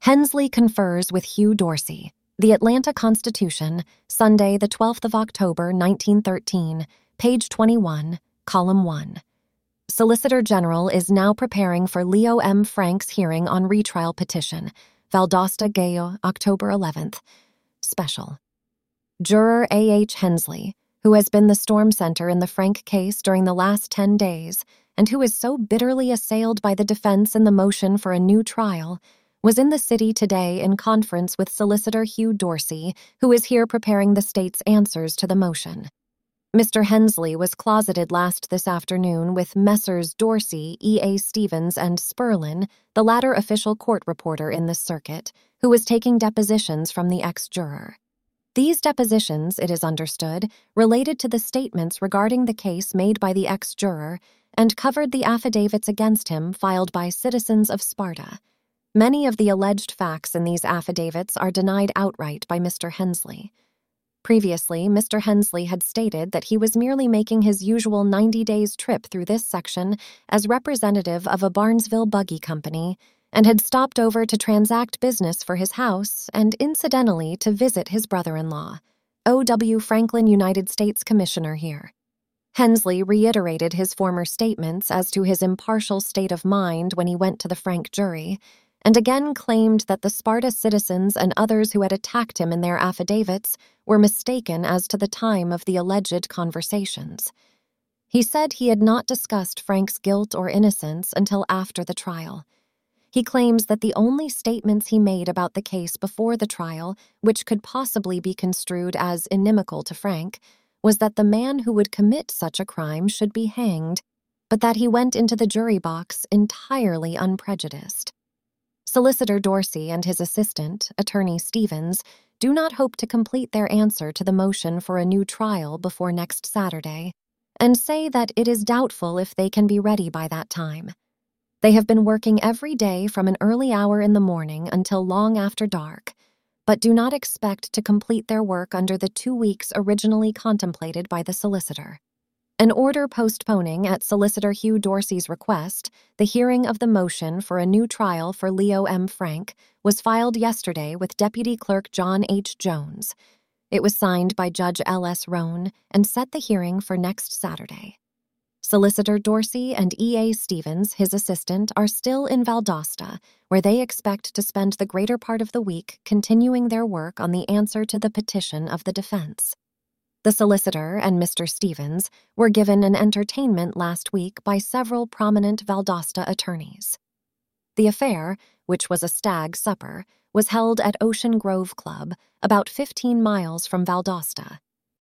Hensley confers with Hugh Dorsey. The Atlanta Constitution, Sunday, the 12th of October, 1913, page 21, column 1. Solicitor General is now preparing for Leo M. Frank's hearing on retrial petition. Valdosta, Gayo, October 11th. Special. Juror A.H. Hensley, who has been the storm center in the Frank case during the last 10 days, and who is so bitterly assailed by the defense in the motion for a new trial, was in the city today in conference with Solicitor Hugh Dorsey, who is here preparing the state's answers to the motion. Mr. Hensley was closeted last this afternoon with Messrs. Dorsey, E.A. Stevens, and Sperlin, the latter official court reporter in this circuit, who was taking depositions from the ex-juror. These depositions, it is understood, related to the statements regarding the case made by the ex-juror and covered the affidavits against him filed by citizens of Sparta. Many of the alleged facts in these affidavits are denied outright by Mr. Hensley. Previously, Mr. Hensley had stated that he was merely making his usual 90 days trip through this section as representative of a Barnesville buggy company and had stopped over to transact business for his house and incidentally to visit his brother-in-law, O.W. Franklin, United States Commissioner here. Hensley reiterated his former statements as to his impartial state of mind when he went to the Frank jury, and again claimed that the Sparta citizens and others who had attacked him in their affidavits were mistaken as to the time of the alleged conversations. He said he had not discussed Frank's guilt or innocence until after the trial. He claims that the only statements he made about the case before the trial, which could possibly be construed as inimical to Frank, was that the man who would commit such a crime should be hanged, but that he went into the jury box entirely unprejudiced. Solicitor Dorsey and his assistant, Attorney Stevens, do not hope to complete their answer to the motion for a new trial before next Saturday, and say that it is doubtful if they can be ready by that time. They have been working every day from an early hour in the morning until long after dark, but do not expect to complete their work under the 2 weeks originally contemplated by the solicitor. An order postponing, at Solicitor Hugh Dorsey's request, the hearing of the motion for a new trial for Leo M. Frank was filed yesterday with Deputy Clerk John H. Jones. It was signed by Judge L.S. Roan and set the hearing for next Saturday. Solicitor Dorsey and E.A. Stevens, his assistant, are still in Valdosta, where they expect to spend the greater part of the week continuing their work on the answer to the petition of the defense. The solicitor and Mr. Stevens were given an entertainment last week by several prominent Valdosta attorneys. The affair, which was a stag supper, was held at Ocean Grove Club, about 15 miles from Valdosta.